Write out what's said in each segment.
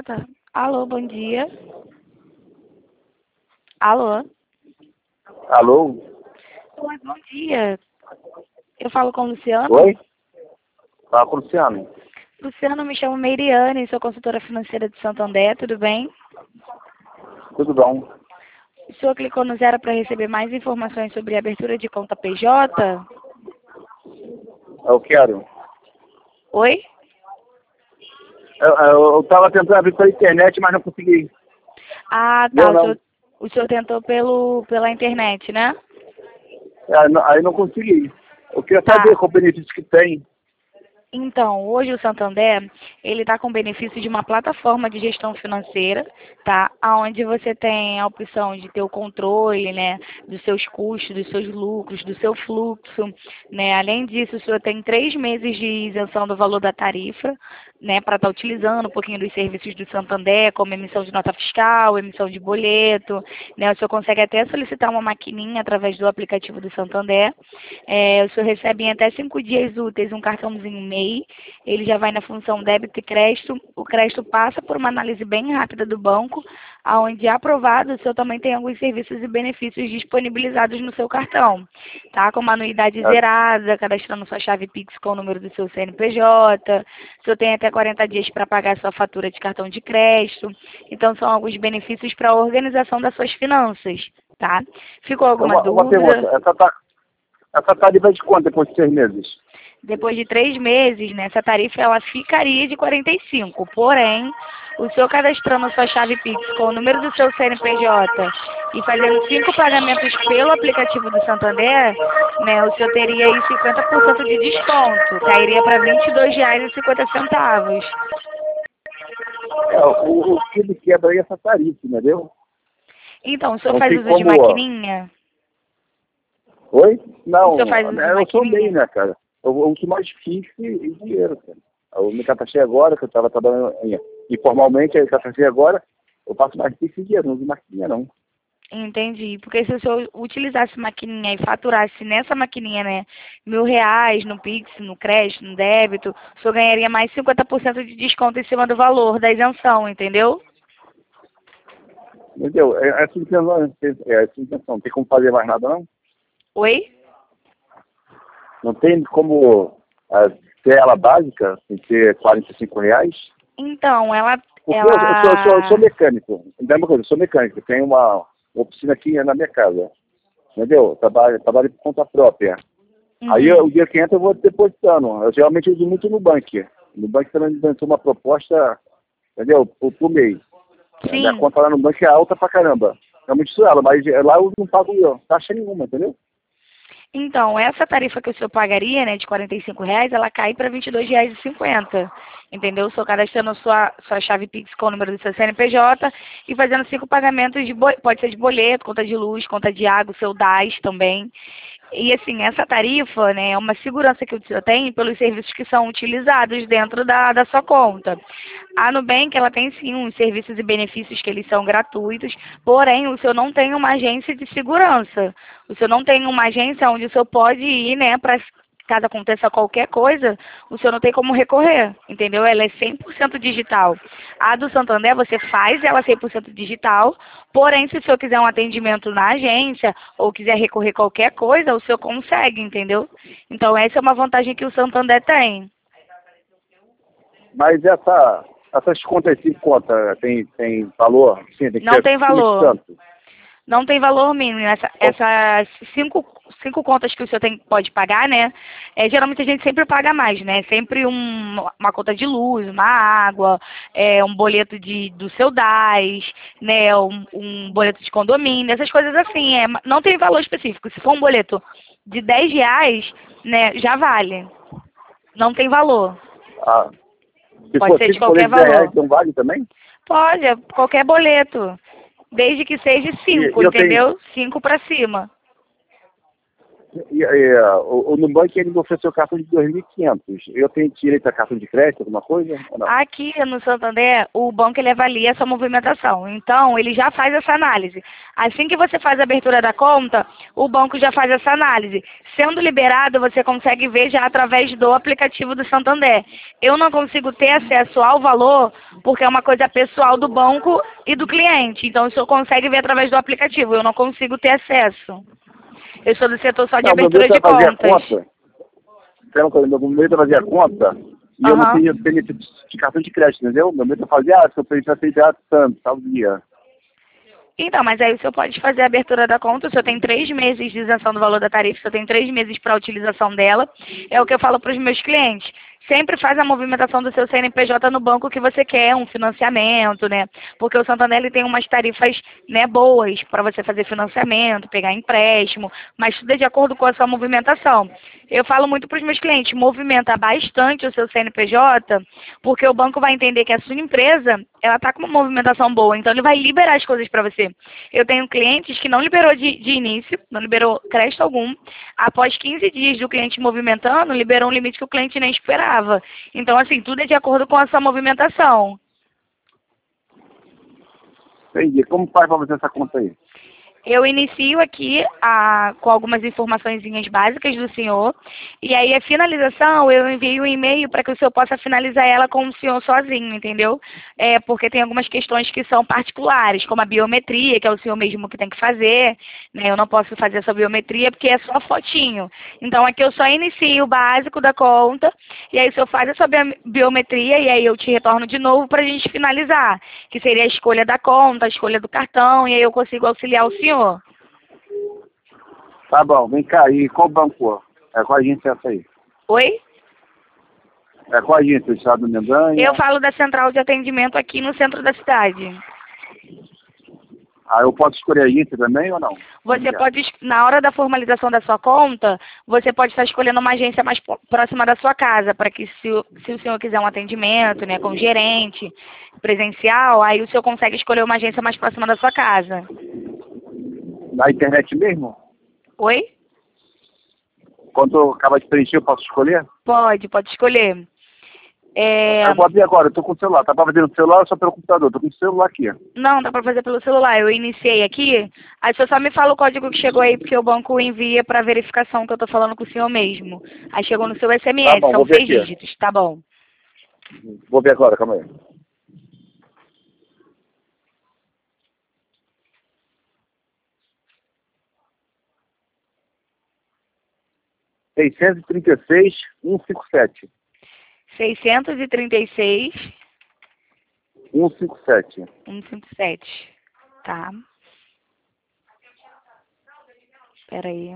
tá. Alô, bom dia. Alô? Alô? Oi, bom dia. Eu falo com o Luciano? Oi? Fala com o Luciano. Luciano, me chamo Meiriane, sou consultora financeira de Santo André, tudo bem? Tudo bom? O senhor clicou no 0 para receber mais informações sobre a abertura de conta PJ? Eu quero. Oi? Eu estava tentando abrir pela internet, mas não consegui. Ah, tá. Não. O senhor tentou pela internet, né? Aí não consegui. Eu queria Tá. saber qual o benefício que tem. Então, hoje o Santander, ele está com benefício de uma plataforma de gestão financeira, tá? Onde você tem a opção de ter o controle, né, dos seus custos, dos seus lucros, do seu fluxo, né? Além disso, o senhor tem 3 meses de isenção do valor da tarifa, né, para estar utilizando um pouquinho dos serviços do Santander, como emissão de nota fiscal, emissão de boleto, né? O senhor consegue até solicitar uma maquininha através do aplicativo do Santander. O senhor recebe em até 5 dias úteis um cartãozinho MEI, ele já vai na função débito e crédito, o crédito passa por uma análise bem rápida do banco, onde aprovado, o senhor também tem alguns serviços e benefícios disponibilizados no seu cartão, tá? Como anuidade zerada, cadastrando sua chave Pix com o número do seu CNPJ, o senhor tem até 40 dias para pagar sua fatura de cartão de crédito, então são alguns benefícios para a organização das suas finanças, tá? Ficou alguma Uma dúvida? pergunta. Essa tarifa é de quanto depois de 6 meses? Depois de 3 meses, né, essa tarifa ela ficaria de 45. Porém, o senhor cadastrando sua chave Pix com o número do seu CNPJ e fazendo 5 pagamentos pelo aplicativo do Santander, né, o senhor teria aí 50% de desconto. Cairia para R$ 22,50. O que ele quebra aí é essa tarifa, entendeu? Então, o senhor Não faz tem uso de como... maquininha? Oi? O Não, senhor faz uso de eu sou MEI, maquininha? né, cara? Eu uso mais Pix e dinheiro, cara. Eu me cadastrei agora, que eu estava trabalhando informalmente, aí eu cadastrei agora, eu faço mais Pix e dinheiro, não uso maquininha, não. Entendi. Porque se o senhor utilizasse maquininha e faturasse nessa maquininha, né, R$ 1.000 no Pix, no crédito, no débito, o senhor ganharia mais 50% de desconto em cima do valor da isenção, entendeu? Entendeu? Essa intenção, não tem como fazer mais nada, não? Oi? Não tem como ter ela básica, sem ter R$ 45? Então, Porque eu sou mecânico, não é uma coisa, eu sou mecânico, tenho uma oficina aqui na minha casa, entendeu? Trabalho por conta própria. Aí o dia que entra eu vou depositando. Eu geralmente uso muito no banco. No banco também inventou uma proposta, entendeu? Por mês. Sim. Minha conta lá no banco é alta pra caramba. Realmente isso ela, mas lá eu não pago taxa nenhuma, entendeu? Então, essa tarifa que o senhor pagaria, né, de R$ 45, ela cai para R$ 22,50. Entendeu? O senhor cadastrando sua chave Pix com o número do seu CNPJ e fazendo 5 pagamentos, pode ser de boleto, conta de luz, conta de água, seu DAS também. E assim, essa tarifa, né, é uma segurança que o senhor tem pelos serviços que são utilizados dentro da sua conta. A Nubank, ela tem sim uns serviços e benefícios que eles são gratuitos, porém o senhor não tem uma agência de segurança. O senhor não tem uma agência onde o senhor pode ir, né, para caso aconteça qualquer coisa, o senhor não tem como recorrer, entendeu? Ela é 100% digital. A do Santander, você faz ela 100% digital, porém, se o senhor quiser um atendimento na agência ou quiser recorrer qualquer coisa, o senhor consegue, entendeu? Então, essa é uma vantagem que o Santander tem. Mas essas contas 5 contas tem valor? Sim, tem que Não ser tem acima de valor. tanto. Não tem valor mínimo. Essas cinco contas que o senhor pode pagar, né? Geralmente a gente sempre paga mais, né? Sempre uma conta de luz, uma água, um boleto do seu DAS, né? Um boleto de condomínio, essas coisas assim. Não tem valor específico. Se for um boleto de R$ 10, né, já vale. Não tem valor. Ah, se Pode for ser de 5 qualquer boletos de valor. R$ 10, não vale também? Pode, qualquer boleto. Desde que seja 5, E eu tenho... entendeu? 5 para cima. O Nubank ele me ofereceu cartão de 2.500. Eu tenho direito a cartão de crédito, alguma coisa? Ou não? Aqui no Santander, o banco ele avalia essa movimentação. Então, ele já faz essa análise. Assim que você faz a abertura da conta, o banco já faz essa análise. Sendo liberado, você consegue ver já através do aplicativo do Santander. Eu não consigo ter acesso ao valor porque é uma coisa pessoal do banco e do cliente. Então, o senhor consegue ver através do aplicativo. Eu não consigo ter acesso. Eu sou do setor só de Não, meu abertura medo de é fazer a contas. conta. Tem uma coisa, meu medo é fazer a conta e eu não Aham. tenho benefício de cartão de crédito, entendeu? Meu medo é fazer, se eu precisar aceitar tanto, tal dia. Então, mas aí o senhor pode fazer a abertura da conta, o senhor tem 3 meses de isenção do valor da tarifa, o senhor tem 3 meses para a utilização dela. É o que eu falo para os meus clientes. Sempre faz a movimentação do seu CNPJ no banco que você quer, um financiamento, né? Porque o Santander ele tem umas tarifas, né, boas para você fazer financiamento, pegar empréstimo, mas tudo é de acordo com a sua movimentação. Eu falo muito para os meus clientes, movimenta bastante o seu CNPJ, porque o banco vai entender que a sua empresa, ela está com uma movimentação boa, então ele vai liberar as coisas para você. Eu tenho clientes que não liberou de início, não liberou crédito algum. Após 15 dias do cliente movimentando, liberou um limite que o cliente nem esperava. Então, assim, tudo é de acordo com a sua movimentação. Entendi. Como faz para fazer essa conta aí? Eu inicio aqui com algumas informaçõezinhas básicas do senhor, e aí a finalização eu envio um e-mail para que o senhor possa finalizar ela com o senhor sozinho, entendeu? Porque tem algumas questões que são particulares, como a biometria, que é o senhor mesmo que tem que fazer, né? Eu não posso fazer essa biometria porque é só fotinho. Então aqui eu só inicio o básico da conta, e aí o senhor faz a sua biometria, e aí eu te retorno de novo para a gente finalizar, que seria a escolha da conta, a escolha do cartão, e aí eu consigo auxiliar o senhor. Tá bom, vem cá. E qual banco? É qual agência é essa aí? Oi? É qual agência? O Estado do Mendanha? Eu falo da central de atendimento aqui no centro da cidade. Ah, eu posso escolher a agência também ou não? Você pode, na hora da formalização da sua conta, você pode estar escolhendo uma agência mais próxima da sua casa, para que se o senhor quiser um atendimento, né, com gerente, presencial, aí o senhor consegue escolher uma agência mais próxima da sua casa. Na internet mesmo? Oi? Quando eu acabar de preencher, eu posso escolher? Pode escolher. Eu vou abrir agora, eu tô com o celular. Tá pra fazer no celular ou só pelo computador? Tô com o celular aqui. Não, dá para fazer pelo celular. Eu iniciei aqui, aí o senhor só me fala o código que chegou aí, porque o banco envia para verificação que eu tô falando com o senhor mesmo. Aí chegou no seu SMS, Tá bom, são vou ver 6 aqui. dígitos, tá bom. Vou ver agora, calma aí. (636 157) 636 157. 157. Tá. Espera aí.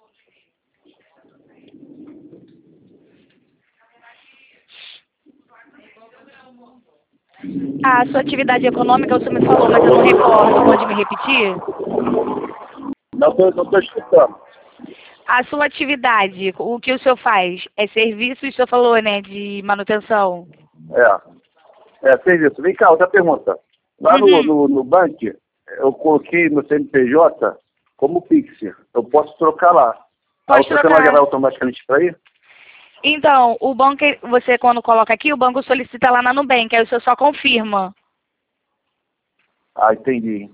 A sua atividade econômica, o senhor me falou, mas eu não recordo. Pode me repetir? Não tô escutando. A sua atividade, o que o senhor faz? É serviço, o senhor falou, né, de manutenção? Serviço. Vem cá, outra pergunta. Lá no banco, eu coloquei no CNPJ como Pix. Eu posso trocar lá. Pode Você não trocar. vai levar automaticamente para aí? Então, o banco, você quando coloca aqui, o banco solicita lá na Nubank, aí o senhor só confirma. Ah, entendi.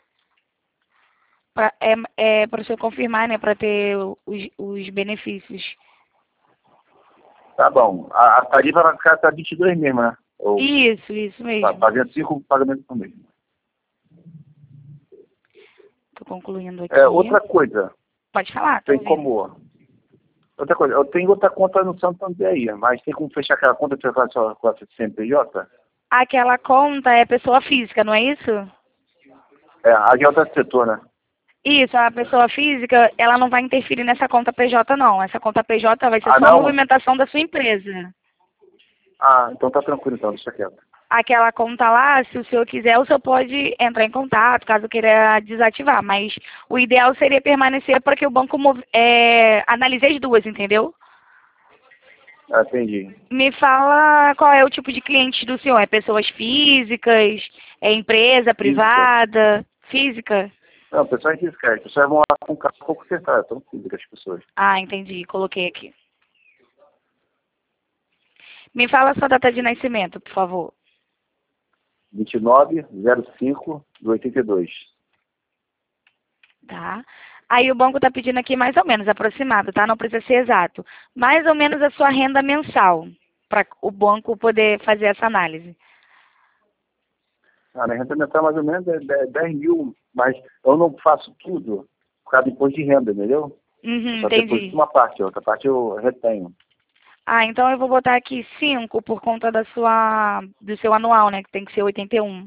Para o senhor confirmar, né, para ter os benefícios. Tá bom. A tarifa vai ficar até 22 mesmo, né? Isso mesmo. Fazendo 5 pagamentos por mês. Estou concluindo aqui. Outra coisa. Pode falar. Tem como... Outra coisa, eu tenho outra conta no Santander aí, mas tem como fechar aquela conta com a CNPJ? Aquela conta é pessoa física, não é isso? A de outro setor, né? Isso, a pessoa física, ela não vai interferir nessa conta PJ, não. Essa conta PJ vai ser só a não? movimentação da sua empresa. Ah, então tá tranquilo, então, deixa quieto. Aquela conta lá, se o senhor quiser, o senhor pode entrar em contato, caso queira desativar. Mas o ideal seria permanecer para que o banco analise as duas, entendeu? Entendi. Me fala qual é o tipo de cliente do senhor. É pessoas físicas? É empresa, privada? Física? Não, o pessoal em fiscais. As pessoas vão lá com o carro um pouco acertado. Estão físicas as pessoas. Ah, entendi. Coloquei aqui. Me fala a sua data de nascimento, por favor. 29/05/82. Tá? Aí o banco está pedindo aqui mais ou menos, aproximado, tá? Não precisa ser exato. Mais ou menos a sua renda mensal, para o banco poder fazer essa análise. Minha renda mensal mais ou menos é 10 mil, mas eu não faço tudo por causa do imposto de renda, entendeu? Uhum, Só deposito entendi. uma parte, a outra parte eu retenho. Ah, então eu vou botar aqui 5 por conta do seu anual, né? Que tem que ser 81.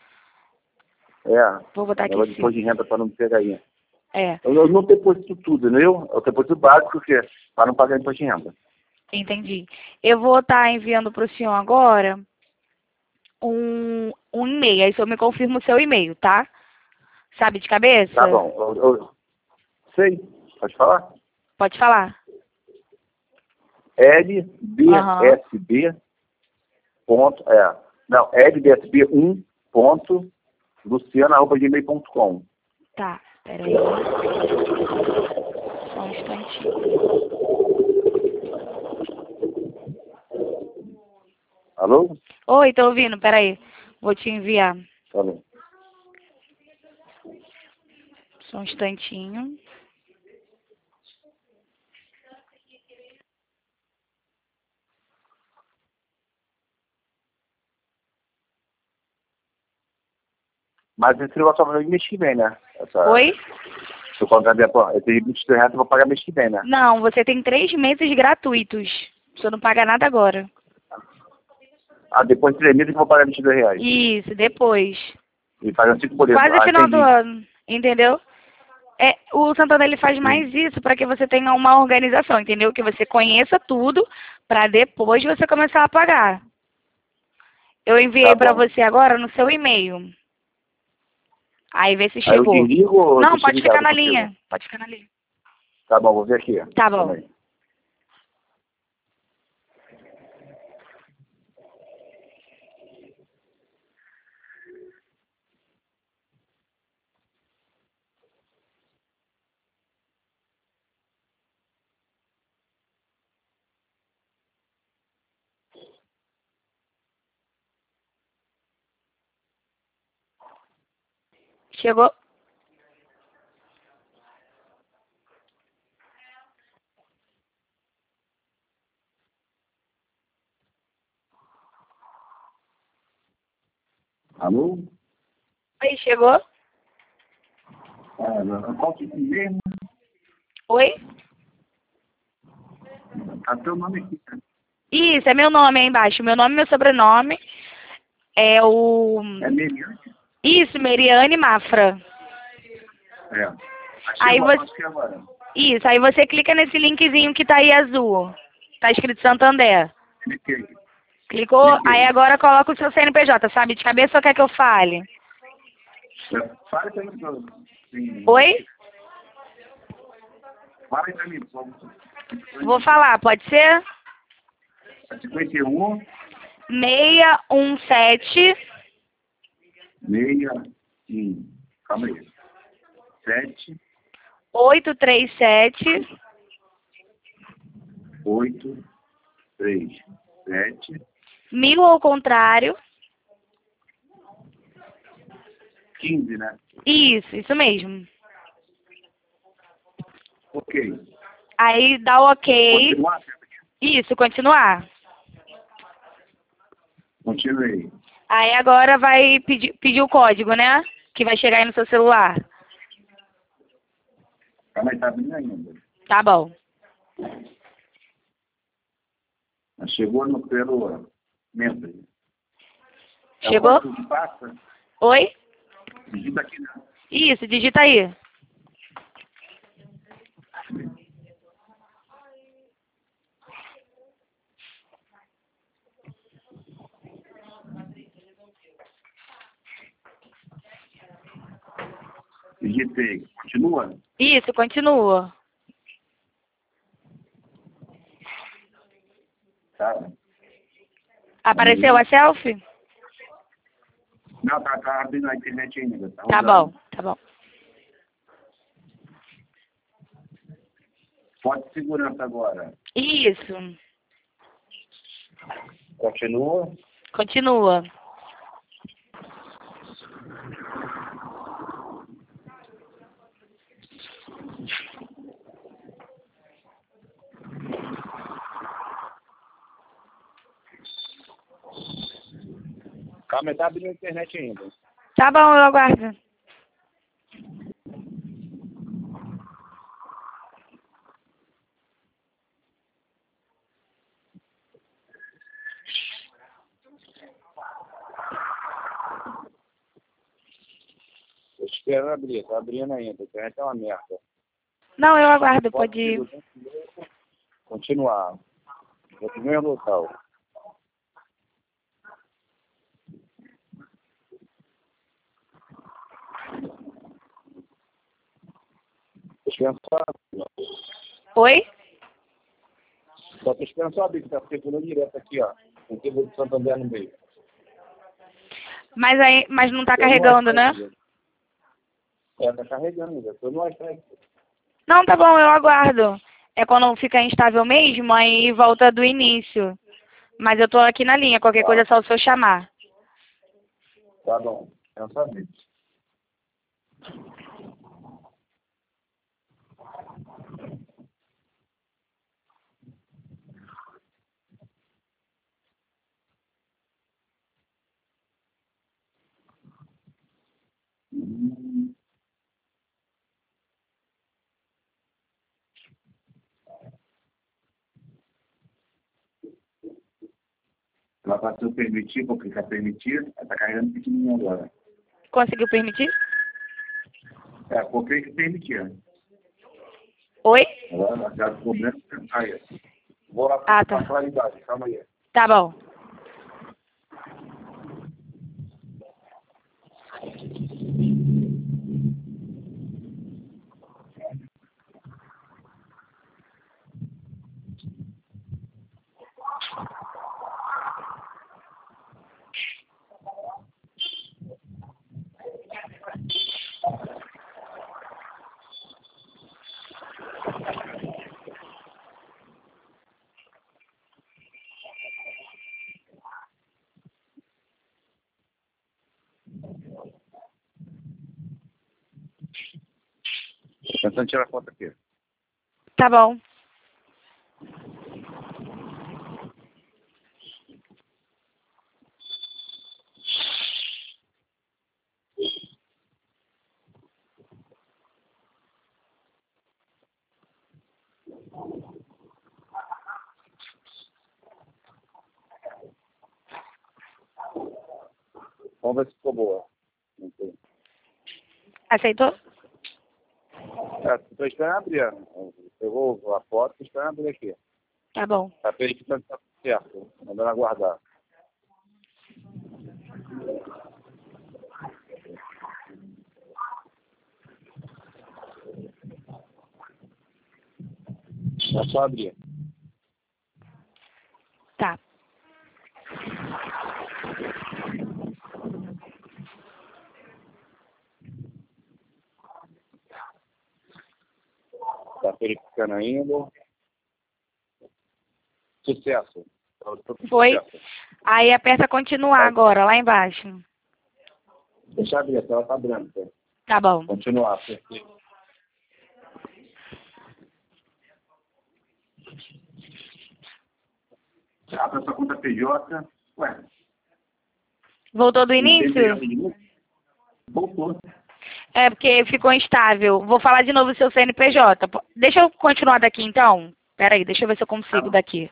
Vou botar aqui Negócio de imposto 5. de renda para não pegar aí. É, Eu não deposito tudo, entendeu? Eu deposito básico para não pagar imposto de renda. entendi. Eu vou estar enviando para o senhor agora um e-mail. Aí o senhor me confirma o seu e-mail, tá? Sabe de cabeça? Tá bom. Sei. Pode falar? Pode falar. LBSB. Não, LBSB1 ponto luciana@gmail.com. Tá, peraí. Só um instantinho. Alô? Oi, tô ouvindo, peraí. Vou te enviar. Alô. Só um instantinho. Mas esse negócio só vai mês que vem, né? Oi? Se eu contratar, esse R$22 eu vou pagar mês que vem, né? Não, você tem 3 meses gratuitos. Você não paga nada agora. Depois de 3 meses eu vou pagar R$22. Isso, depois. E fazendo 5 boletos. Quase final do Entendi. ano, entendeu? O Santander ele faz mais isso para que você tenha uma organização, entendeu? Que você conheça tudo para depois você começar a pagar. Eu enviei Tá para bom. você agora no seu e-mail. Aí vê se Aí eu chegou. desligo ou Não, deixa pode ficar ligado na contigo? linha. Pode ficar na linha. Tá bom, vou ver aqui. Tá bom. Calma aí. Chegou? Alô? Oi, chegou? Qual que é mesmo? Oi? Tá teu nome aqui, tá? Isso, é meu nome aí embaixo. Meu nome e meu sobrenome é o... É Meriante? Isso, Meriane Mafra. Aí você... Agora. Isso, aí você clica nesse linkzinho que tá aí azul. Tá escrito Santander. Cliquei. Clicou? Cliquei. Aí agora coloca o seu CNPJ, sabe? De cabeça ou quer que eu fale? Fala pra mim. Oi? Fala aí pra mim, por favor. Vou falar, pode ser? 51, 617 calma aí. 7, 837 8, 3, 7, 1000 ao contrário. 15, né? Isso mesmo. Ok. Aí dá o ok. Continuar? Isso, continuar. Continuei. Aí agora vai pedir o código, né? Que vai chegar aí no seu celular. Calma aí, tá abrindo ainda. Tá bom. Chegou pelo Mentre. Chegou? O que passa? Oi? Digita aqui, né? Isso, digita aí. Digitei. Continua? Isso, continua. Tá. Apareceu a selfie? Não, tá abrindo a internet ainda. Tá bom, tá bom. Foto de segurança agora. Isso. Continua. Continua. Calma, tá abrindo a internet ainda. Tá bom, eu aguardo. Tô esperando abrir, tá abrindo ainda. A internet é uma merda. Não, eu aguardo, pode ir. Continuar. Vou pro mesmo local. Tô esperando só abrir. Oi? Só tô esperando só abrir, que tá circulando direto aqui, ó. Com o Título de Santander no meio. Mas não tá Eu carregando, né? Tá carregando ainda. Tô no Wi-Fi. Não, tá bom, eu aguardo. É quando fica instável mesmo, aí volta do início. Mas eu tô aqui na linha, qualquer coisa é só o senhor chamar. Tá bom. Eu só abrir. Ela passou permitir, vou clicar permitir. Ela tá carregando pequenininho agora. Conseguiu permitir? Vou permitir. Oi? Agora, já o problema. Aí. Vou lá Ah, pra tá. claridade. Calma aí. Tá bom. Tô tentando tirar a foto aqui. Tá bom. Vamos ver se ficou boa. Não sei. Aceitou? Tô esperando abrir. Pegou a foto, tô esperando abrir aqui. Tá bom. Tá verificando se tá tudo certo. Mandando aguardar. É só abrir. Tá. Tá verificando ainda. Sucesso. Foi? Sucesso. Aí aperta continuar agora, lá embaixo. Deixa eu abrir, a tela tá branca. Tá bom. Continuar. Perfeito. Abre essa conta PJ. Ué. Voltou do início? Voltou. É porque ficou instável. Vou falar de novo o seu CNPJ. Deixa eu continuar daqui então. Pera aí, deixa eu ver se eu consigo daqui.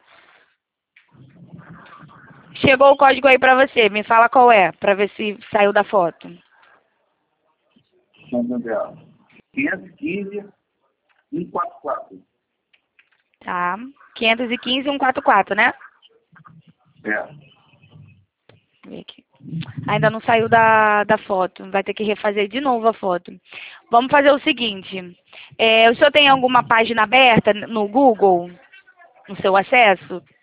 Chegou o código aí pra você. Me fala qual é, pra ver se saiu da foto. Santander. 515 144. Tá. 515 144, né? É. Vê aqui. Ainda não saiu da foto. Vai ter que refazer de novo a foto. Vamos fazer o seguinte. O senhor tem alguma página aberta no Google? No seu acesso?